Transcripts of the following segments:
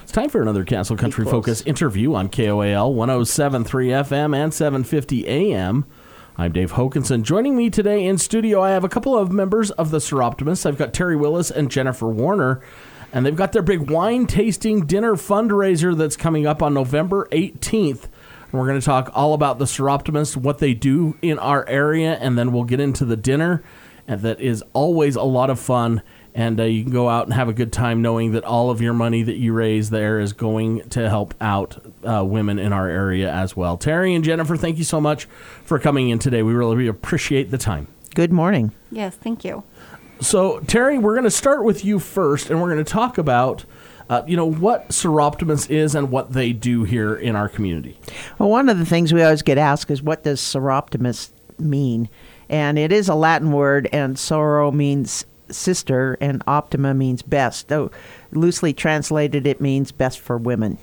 It's time for another Castle Country Focus interview on KOAL 107.3 FM and 750 AM. I'm Dave Hokanson. Joining me today in studio, I have a couple of members of the Soroptimists. I've got Terry Willis and Jennifer Warner, and they've got their big wine tasting dinner fundraiser that's coming up on November 18th. And we're going to talk all about the Soroptimists, what they do in our area, and then we'll get into the dinner. And that is always a lot of fun. And you can go out and have a good time knowing that all of your money that you raise there is going to help out women in our area as well. Terry and Jennifer, thank you so much for coming in today. We really appreciate the time. Good morning. Yes, thank you. So, Terry, we're going to start with you first, and we're going to talk about what Soroptimist is and what they do here in our community. Well, one of the things we always get asked is, what does Soroptimist mean? And it is a Latin word, and Soro means sister, and optima means best. Though loosely translated, it means best for women.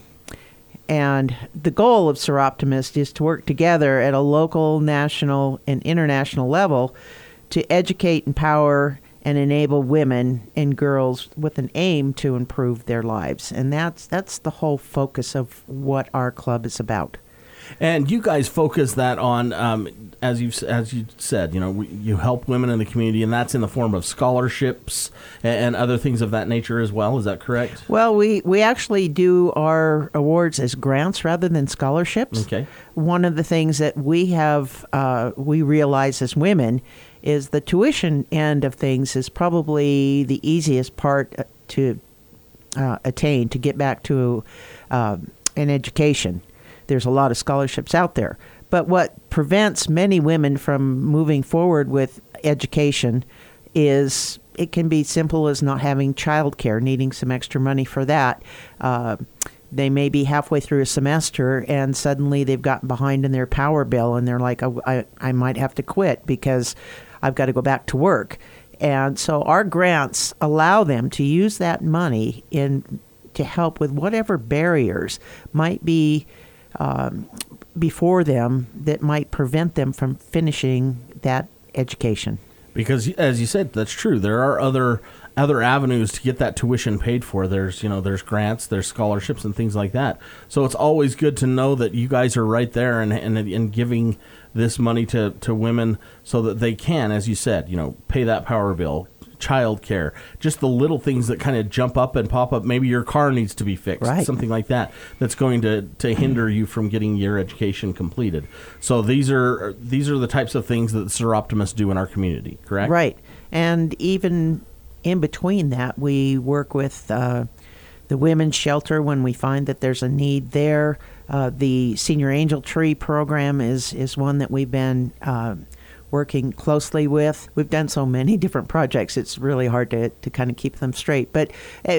And the goal of Soroptimist is to work together at a local, national, and international level to educate, empower, and enable women and girls with an aim to improve their lives. And that's the whole focus of what our club is about. And you guys focus that on, as you said, you help women in the community, and that's in the form of scholarships and other things of that nature as well. Is that correct? Well, we actually do our awards as grants rather than scholarships. Okay. One of the things that we have, we realize as women, is the tuition end of things is probably the easiest part to attain, to get back to an education. There's a lot of scholarships out there. But what prevents many women from moving forward with education is it can be simple as not having childcare, needing some extra money for that. They may be halfway through a semester and suddenly they've gotten behind in their power bill and they're like, I might have to quit because I've got to go back to work. And so our grants allow them to use that money to help with whatever barriers might be before them that might prevent them from finishing that education. Because, as you said, that's true. There are other avenues to get that tuition paid for. There's grants, there's scholarships, and things like that. So it's always good to know that you guys are right there and giving this money to women so that they can, as you said, pay that power bill, child care, just the little things that kind of jump up and pop up. Maybe your car needs to be fixed, right. Something like that, that's going to hinder you from getting your education completed. So these are the types of things that Soroptimists do in our community, correct? Right. And even in between that, we work with the women's shelter when we find that there's a need there. The Senior Angel Tree program is one that we've been working closely with. We've done so many different projects, it's really hard to kind of keep them straight. But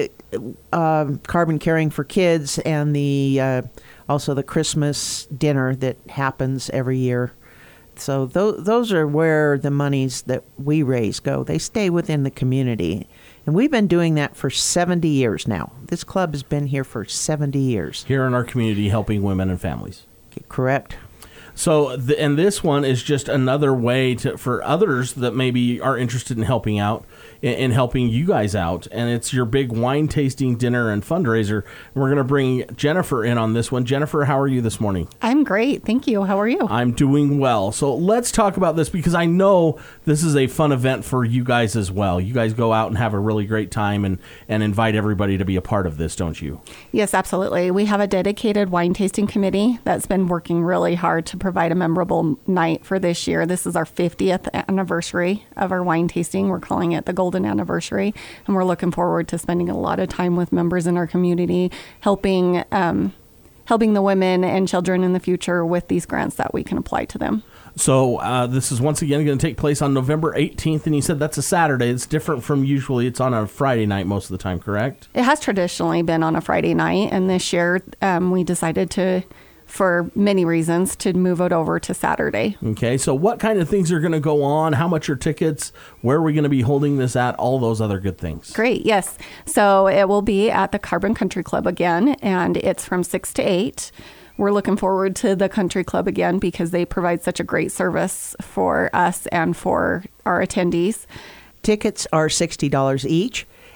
Carbon Caring for Kids and also the Christmas dinner that happens every year. So those are where the monies that we raise go. They stay within the community. And we've been doing that for 70 years now. This club has been here for 70 years. Here in our community, helping women and families. Correct. So, and this one is just another way for others that maybe are interested in helping out, in helping you guys out. And it's your big wine tasting dinner and fundraiser. We're going to bring Jennifer in on this one. Jennifer, how are you this morning? I'm great. Thank you. How are you? I'm doing well. So let's talk about this because I know this is a fun event for you guys as well. You guys go out and have a really great time and invite everybody to be a part of this, don't you? Yes, absolutely. We have a dedicated wine tasting committee that's been working really hard to provide a memorable night for this year. This is our 50th anniversary of our wine tasting. We're calling it the Golden Anniversary, and we're looking forward to spending a lot of time with members in our community, helping the women and children in the future with these grants that we can apply to them. So this is once again going to take place on November 18th, and you said that's a Saturday. It's different from usually it's on a Friday night most of the time, correct? It has traditionally been on a Friday night, and this year we decided to, for many reasons, to move it over to Saturday. Okay, so what kind of things are going to go on? How much are tickets? Where are we going to be holding this at? All those other good things. Great, yes. So it will be at the Carbon Country Club again, and it's from 6 to 8. We're looking forward to the Country Club again because they provide such a great service for us and for our attendees. Tickets are $60 each.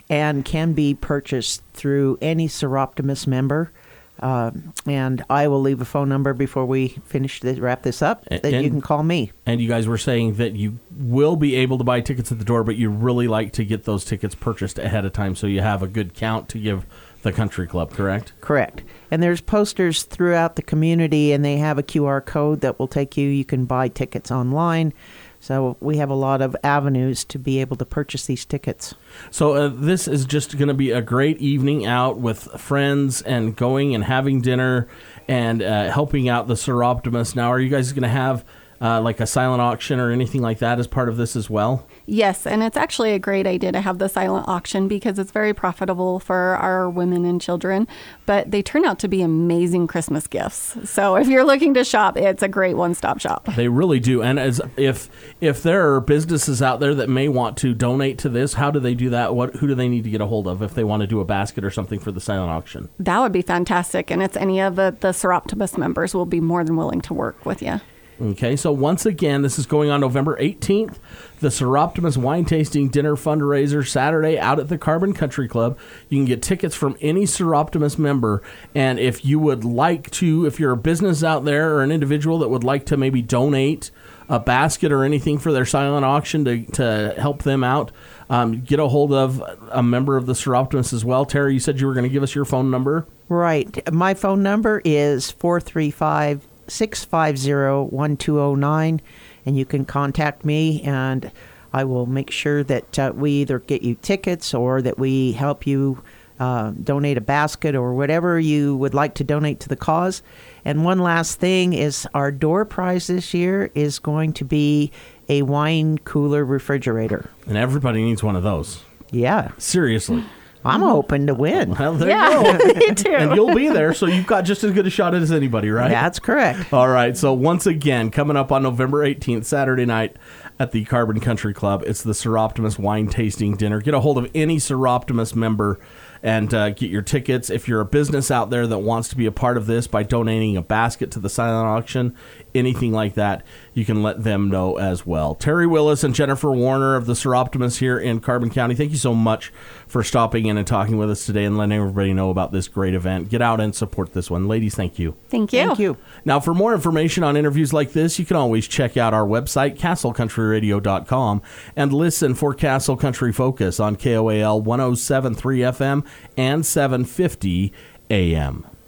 and can be purchased through any Soroptimist member. And I will leave a phone number before we wrap this up that you can call me. And you guys were saying that you will be able to buy tickets at the door, but you really like to get those tickets purchased ahead of time so you have a good count to give the country club, correct? Correct. And there's posters throughout the community, and they have a QR code that will take you. You can buy tickets online. So we have a lot of avenues to be able to purchase these tickets. So this is just going to be a great evening out with friends and going and having dinner and helping out the Soroptimist. Now, are you guys going to have like a silent auction or anything like that as part of this as well? Yes, and it's actually a great idea to have the silent auction because it's very profitable for our women and children, but they turn out to be amazing Christmas gifts. So if you're looking to shop, it's a great one-stop shop. They really do. And if there are businesses out there that may want to donate to this, how do they do that? Who do they need to get a hold of if they want to do a basket or something for the silent auction? That would be fantastic, and it's any of the Soroptimist members will be more than willing to work with you. Okay, so once again, this is going on November 18th, the Soroptimist Wine Tasting Dinner Fundraiser, Saturday out at the Carbon Country Club. You can get tickets from any Soroptimist member, and if you would like to, if you're a business out there or an individual that would like to maybe donate a basket or anything for their silent auction to help them out, get a hold of a member of the Soroptimist as well. Terry, you said you were going to give us your phone number? Right. My phone number is 435-650-1209, and you can contact me, and I will make sure that we either get you tickets or that we help you donate a basket or whatever you would like to donate to the cause. And one last thing is our door prize this year is going to be a wine cooler refrigerator. And everybody needs one of those. Yeah. Seriously. I'm hoping to win. Well, there you go. Me too. And you'll be there, so you've got just as good a shot as anybody, right? That's correct. All right, so once again, coming up on November 18th, Saturday night at the Carbon Country Club, it's the Soroptimist Wine Tasting Dinner. Get a hold of any Soroptimist member and get your tickets. If you're a business out there that wants to be a part of this by donating a basket to the silent auction, anything like that, you can let them know as well. Terry Willis and Jennifer Warner of the Soroptimist here in Carbon County, thank you so much for stopping in and talking with us today and letting everybody know about this great event. Get out and support this one. Ladies, thank you. Thank you. Thank you. Now, for more information on interviews like this, you can always check out our website, castlecountryradio.com, and listen for Castle Country Focus on KOAL 107.3 FM and 750 AM.